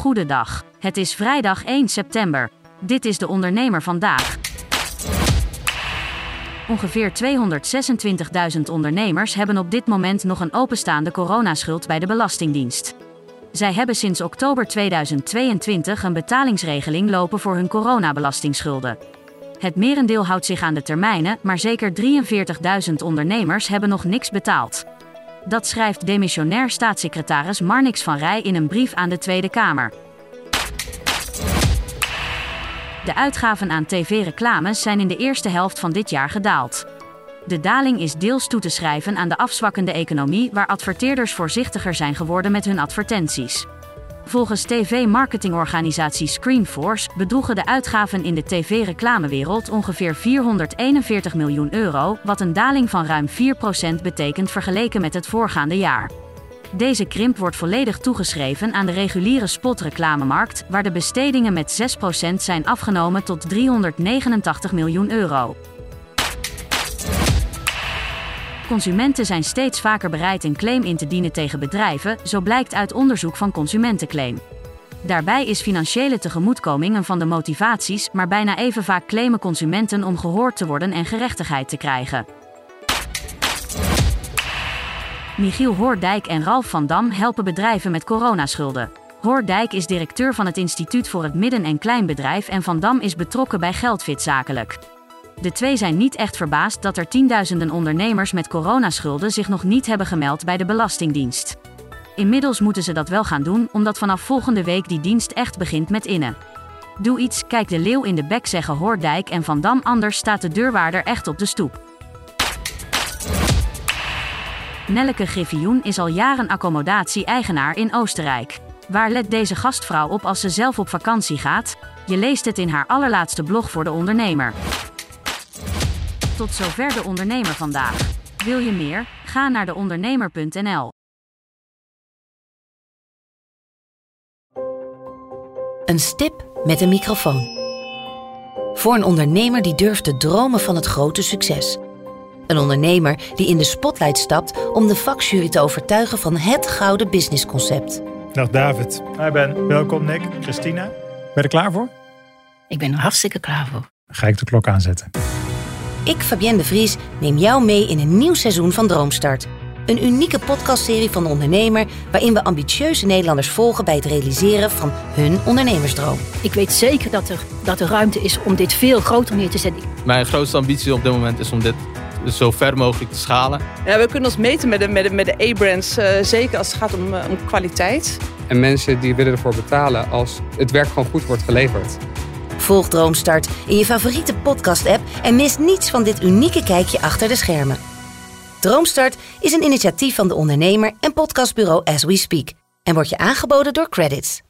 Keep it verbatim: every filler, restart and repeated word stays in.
Goedendag. Het is vrijdag één september. Dit is de ondernemer vandaag. Ongeveer tweehonderdzesentwintigduizend ondernemers hebben op dit moment nog een openstaande coronaschuld bij de Belastingdienst. Zij hebben sinds oktober tweeduizend tweeëntwintig een betalingsregeling lopen voor hun coronabelastingschulden. Het merendeel houdt zich aan de termijnen, maar zeker drieënveertigduizend ondernemers hebben nog niks betaald. Dat schrijft demissionair staatssecretaris Marnix van Rij in een brief aan de Tweede Kamer. De uitgaven aan tv-reclames zijn in de eerste helft van dit jaar gedaald. De daling is deels toe te schrijven aan de afzwakkende economie, waar adverteerders voorzichtiger zijn geworden met hun advertenties. Volgens tv-marketingorganisatie Screenforce bedroegen de uitgaven in de tv-reclamewereld ongeveer vierhonderdeenenveertig miljoen euro, wat een daling van ruim vier procent betekent vergeleken met het voorgaande jaar. Deze krimp wordt volledig toegeschreven aan de reguliere spotreclamemarkt, waar de bestedingen met zes procent zijn afgenomen tot driehonderdnegenentachtig miljoen euro. Consumenten zijn steeds vaker bereid een claim in te dienen tegen bedrijven, zo blijkt uit onderzoek van Consumentenclaim. Daarbij is financiële tegemoetkoming een van de motivaties, maar bijna even vaak claimen consumenten om gehoord te worden en gerechtigheid te krijgen. Michiel Hoordijk en Ralf van Dam helpen bedrijven met coronaschulden. Hoordijk is directeur van het Instituut voor het Midden- en Kleinbedrijf en Van Dam is betrokken bij Geldfit Zakelijk. De twee zijn niet echt verbaasd dat er tienduizenden ondernemers met coronaschulden zich nog niet hebben gemeld bij de Belastingdienst. Inmiddels moeten ze dat wel gaan doen, omdat vanaf volgende week die dienst echt begint met innen. Doe iets, kijk de leeuw in de bek, zeggen Hoordijk en Van Dam, anders staat de deurwaarder echt op de stoep. Nelleke Griffioen is al jaren accommodatie-eigenaar in Oostenrijk. Waar let deze gastvrouw op als ze zelf op vakantie gaat? Je leest het in haar allerlaatste blog voor de ondernemer. Tot zover de ondernemer vandaag. Wil je meer? Ga naar de ondernemer punt n l. Een stip met een microfoon. Voor een ondernemer die durft te dromen van het grote succes. Een ondernemer die in de spotlight stapt om de vakjury te overtuigen van het gouden businessconcept. Dag David. Hi Ben. Welkom Nick. Christina. Ben je er klaar voor? Ik ben er hartstikke klaar voor. Dan ga ik de klok aanzetten. Ik, Fabienne de Vries, neem jou mee in een nieuw seizoen van Droomstart. Een unieke podcastserie van de ondernemer waarin we ambitieuze Nederlanders volgen bij het realiseren van hun ondernemersdroom. Ik weet zeker dat er, dat er ruimte is om dit veel groter neer te zetten. Mijn grootste ambitie op dit moment is om dit zo ver mogelijk te schalen. Ja, we kunnen ons meten met de, met de, met de A-brands, uh, zeker als het gaat om, uh, om kwaliteit. En mensen die willen ervoor betalen als het werk gewoon goed wordt geleverd. Volg Droomstart in je favoriete podcast-app en mis niets van dit unieke kijkje achter de schermen. Droomstart is een initiatief van de ondernemer en podcastbureau As We Speak en wordt je aangeboden door Credits.